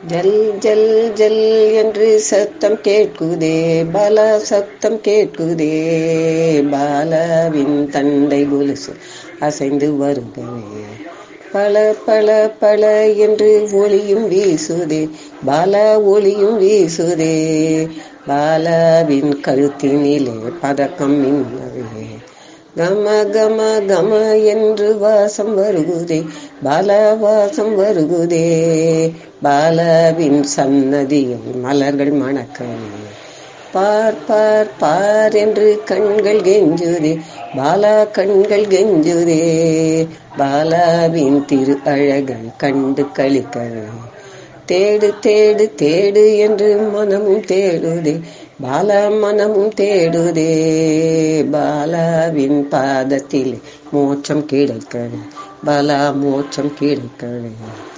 ஜல் ஜல் ஜல் என்று சத்தம் கேட்குதே, பாலா சத்தம் கேட்குதே, பாலாவின் தண்டை கொலுசு அசைந்து வருகவே. பல பல பல என்று ஒளியும் வீசுதே, பாலா ஒளியும் வீசுதே, பாலாவின் கழுத்தினிலே பதக்கம் மின்னவே. கம கம கம என்று வாசம் வருகுதே, பாலா வாசம் வருகுதே, பாலாவின் சன்னதியில் மலர்கள் மணக்கவே. பார் பார் பார் என்று கண்கள் கெஞ்சுதே, பாலா கண்கள் கெஞ்சுதே, பாலாவின் திரு அழகை கண்டு களிக்கவே. தேடு தேடு தேடு என்று மனமும் தேடுதே, பாலா மனமும் தேடுதே, பாலாவின் பாதத்திலே மோட்சம் கிடைக்கவே, பாலா மோட்சம் கிடைக்கவே.